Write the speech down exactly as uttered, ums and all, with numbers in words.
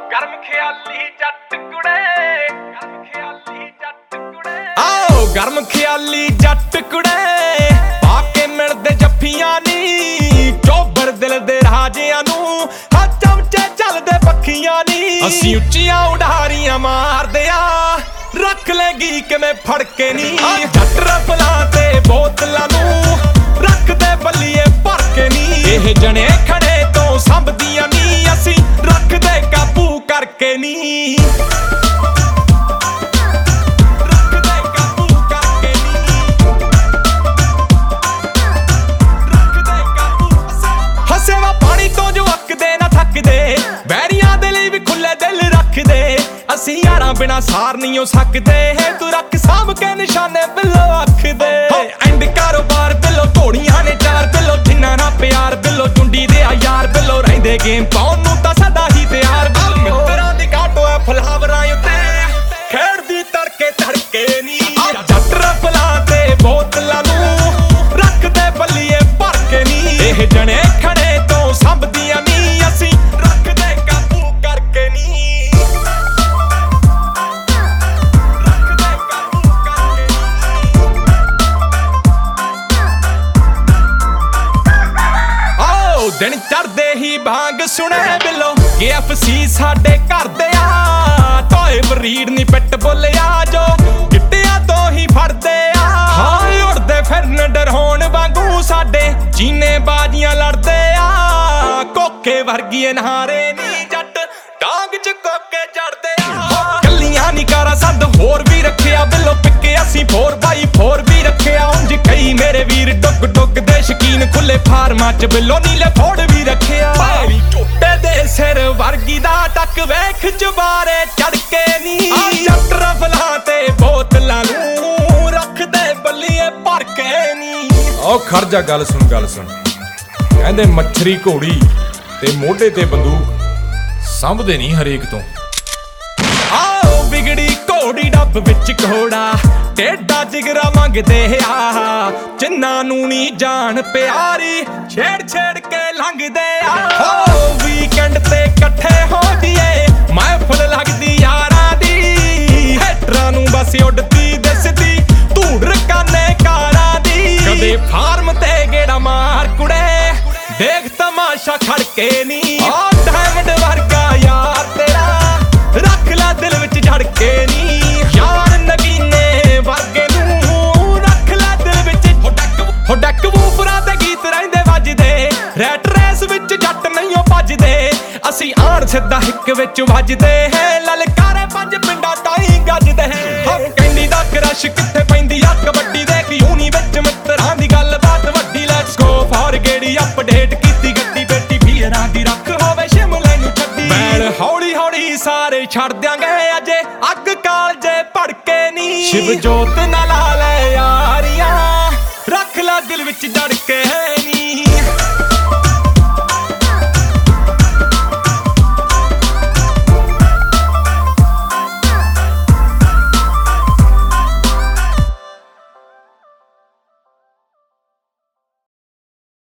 ਗਰਮ ਖਿਆਲੀ ਜੱਟ ਕੁੜੇ, ਗਰਮ ਖਿਆਲੀ ਜੱਟ ਕੁੜੇ, ਆਓ ਗਰਮ ਖਿਆਲੀ ਜੱਟ ਕੁੜੇ, ਪਾ ਕੇ ਮਿਲਦੇ ਜੱਫੀਆਂ ਨੀ, ਚੋਬਰ ਦਿਲ ਦੇ ਰਾਜਿਆਂ ਨੂੰ ਹਾਂ ਚਮਚੇ ਚੱਲਦੇ ਪੱਖੀਆਂ ਨੀ। ਅਸੀਂ ਉੱਚੀਆਂ ਉਡਾਰੀਆਂ ਮਾਰਦੇ ਆ, ਰੱਖ ਲੈਗੀ ਕਿਵੇਂ ਫੜ ਕੇ ਨੀ। ਜੱਟ ਰਫਲਾਂ ਤੇ ਬੋਤਲਾਂ ਨੂੰ ਰੱਖਦੇ ਬੱਲੀਏ ਭਰ ਕੇ ਨੀ। ਇਹ ਜਣੇ ਖੜੇ ਤੋਂ ਸੰਭਦੀਆਂ ਨੀ, ਅਸੀਂ ਰੱਖਦੇ ਕਾਬੂ ਕਰਕੇ ਨੀ। ਰੱਖਦੇ ਕਾਬੂ ਕਰਕੇ ਨੀ, ਰੱਖਦੇ ਕਾਬੂ। ਹੱਸੇ ਵਾ ਪਾਣੀ ਤੋਂ ਜੋ ਅੱਕਦੇ ਨਾ ਥੱਕਦੇ, ਬੈਰੀਆਂ ਦੇ ਲਈ ਵੀ ਖੁੱਲੇ ਦਿਲ ਰੱਖਦੇ। ਅਸੀਂ ਯਾਰਾਂ ਬਿਨਾ ਸਾਰ ਨਹੀਂ ਹੋ ਸਕਦੇ, ਤੂੰ ਰੱਖ ਸਾਂਭ ਕੇ ਨਿਸ਼ਾਨੇ ਬਿੱਲੋ ਅੱਖ ਦੇ। ਐਂਡ ਕਾਰੋਬਾਰ ਬਿੱਲੋ ਘੋੜੀਆਂ ਨੇ ਚਾਰ ਬਿੱਲੋ, ਜਿੰਨਾ ਨਾ ਪਿਆਰ ਬਿੱਲੋ ਚੁੰਡੀ ਦੇ ਆ ਯਾਰ ਬਿੱਲੋ, ਰਹਿੰਦੇ ਗੇਮ ਪਾਉਣ ਨੂੰ ਤਾਂ ਸਦਾ ਹੀ ਤਿਆਰ ਬਿੱਲੋ। ਮਿੱਤਰਾਂ ਦੀ ਕਾਟੋ ਐ ਫਲਾਵਰਾਂ ਉੱਤੇ, ਖੇਡਦੀ ਤੜਕੇ ਤੜਕੇ ਨੀ। ਜੱਟ ਰਫਲਾਂ ਤੇ ਬੋਤਲਾਂ ਨੂੰ ਰੱਖਦੇ ਬੱਲੀਏ ਭਰ ਕੇ ਨੀ। ਇਹ ਜਣੇ ਖੜੇ ਤੋਂ ਸੰਭਦੀਆਂ ਨੀ, ਅਸੀਂ ਰੱਖਦੇ ਕਾਬੂ ਕਰਕੇ ਨੀ। ਦਿਨ ਚੜਦੇ ਹੀ ਭਾਂਗ ਸੁਣੇ ਬਿੱਲੋ, ਕੇ ਐਫ ਸੀ ਸਾਡੇ ਘਰ ਦੇ ਆ। ਟੋਏ ਬਰੀਡ ਨੀ ਪਿੱਟ ਬੋਲਿਆ ਜੋ ਗਿੱਟਿਆਂ ਤੋਂ ਹੀ ਫੜਦੇ ਆ। ਹਾਂ ਉੜਦੇ ਫਿਰਨ ਡਰਹੋਣ ਵਾਂਗੂ ਸਾਡੇ ਚੀਨੇ ਬਾਜ਼ੀਆਂ ਲੜਦੇ ਆ। ਕੋਕੇ ਵਰਗੀਏ ਨਹਾਰੇ ਨੀ ਜੱਟ, ਡਾਂਗ ਚ ਕੋਕੇ ਚੜਦੇ ਆ। ਕੱਲੀਆਂ ਨੀ ਕਾਰਾਂ ਸੰਦ ਹੋਰ ਵੀ ਰੱਖਿਆ ਬਿੱਲੋ, ਪਿੱਕੇ ਅਸੀਂ ਫੋਰ ਬਾਈ ਫੋਰ ਵੀ ਰੱਖਿਆ। ਉਂਝ ਕਈ ਮੇਰੇ ਵੀਰ ਡੁੱਗ ਡੁੱਗ ਦੇ ਸ਼ਕੀਨ, ਖੁੱਲੇ ਫਾਰਮਾਂ ਚ ਬਿੱਲੋ ਨੀਲੇ ਫੋੜ ਵੀ ਰੱਖਿਆ। ਭਾਈ ਝੋਟੇ ਦੇ ਸਿਰ ਵਰਗੀ ਦਾ ਟੱਕ ਵੇਖ ਜਬਾਰੇ ਚੜ ਕੇ ਨੀ। ਜੱਟ ਰਫਲਾਂ ਤੇ ਬੋਤਲਾਂ ਨੂੰ ਰੱਖਦੇ ਬੱਲੀਏ ਭਰ ਕੇ ਨੀ। ਆਓ ਖੜ ਜਾ, ਗੱਲ ਸੁਣ ਗੱਲ ਸੁਣ। ਕਹਿੰਦੇ ਮੱਛਰੀ ਘੋੜੀ ਤੇ ਮੋਢੇ ਤੇ ਬੰਦੂਕ ਸੰਭਦੇ ਨਹੀਂ ਹਰੇਕ ਤੋਂ। ਆਓ ਵਿਗੜੀ ਘੋੜੀ ਡੱਬ ਵਿੱਚ ਘੋੜਾ, ਟੇਡਾ ਜਿਗਰਾ ਮੰਗਦੇ ਆ। ਜਿੰਨਾਂ ਨੂੰ ਨੀ ਜਾਣ ਪਿਆਰੀ, ਛੇੜ ਛੇੜ ਕੇ ਲੰਘਦੇ ਆ। ਹੋ ਵੀਕਐਂਡ ਤੇ ਇਕੱਠੇ ਹੋ ਜੀਏ, ਮਹਿਫਲ ਲੱਗਦੀ ਯਾਰਾਂ ਦੀ। ਹੈਟਰਾਂ ਨੂੰ ਬਸ ਉੱਡਦੀ ਦਿਸਦੀ ਧੂੜ ਰਕਾਨੇ ਕਾਰਾਂ ਦੀ। ਕਦੇ ਫਾਰਮ ਤੇ ਗੇੜਾ ਮਾਰ ਕੁੜੇ, ਦੇਖ ਤਮਾਸ਼ਾ ਖੜ ਕੇ ਨੀ। ਆ ਡਾਇਮੰਡ ਵਰਗਾ ਯਾਰ ਤੇਰਾ, ਰੱਖ ਲੈ ਦਿਲ ਵਿੱਚ ਜੜ ਕੇ ਨੀ। ਯਾਰ ਨਗੀਨੇ ਵਰਗੇ ਨੂੰ ਰੱਖ ਲੈ ਦਿਲ ਵਿੱਚ। ਹੋ ਡੱਕ ਵੂਫਰਾਂ ਤੇ ਗੀਤ ਰਹਿੰਦੇ ਵੱਜਦੇ, ਰੈਟ ਰੇਸ ਵਿੱਚ ਜੱਟ ਨਹੀਂ ਭੱਜਦੇ। ਅਸੀਂ ਆਣ ਸਿੱਧਾ ਹਿੱਕ ਵਿੱਚ ਵੱਜਦੇ ਹੈ, ਲਲਕਾਰੇ ਪੰਜ ਪਿੰਡਾਂ ਤਾਈਂ ਗੱਜਦੇ ਹੈ। ਕੈਂਡੀ ਦਾ ਕਰਸ਼ ਕਿੱਥੇ ਪੈਂਦੀ ਆ ਕਬੱਡੀ ਦੇ ਕਿਊਨੀ ਵਿੱਚ, ਮਿੱਤਰਾਂ ਦੀ ਗੱਲਬਾਤ ਵੱਡੀ। ਲੈਟਸ ਗੋ ਫਾਰ ਗੇੜੀ ਅਪਡੇਟ ਕੀਤੀ ਗੱਡੀ ਬੇਟੀ, ਵੀਰਾਂ ਦੀ ਰੱਖ ਹੋਵੇ ਸ਼ਿਮਲੇ ਨੂੰ ਛੱਡੀ। ਮੈਲ ਹੌਲੀ ਹੌਲੀ ਸਾਰੇ ਛੱਡ ਦਿਆਂਗੇ, ਅਜੇ ਅੱਗ ਕਾਲਜੇ ਭੜਕੇ ਨੀ। ਸ਼ਿਵ ਜੋਤ ਨਾਲ ਲਾ ਲੈ ਯਾਰੀਆਂ, ਰੱਖ ਲੈ ਦਿਲ ਵਿੱਚ ਜੜ ਕੇ।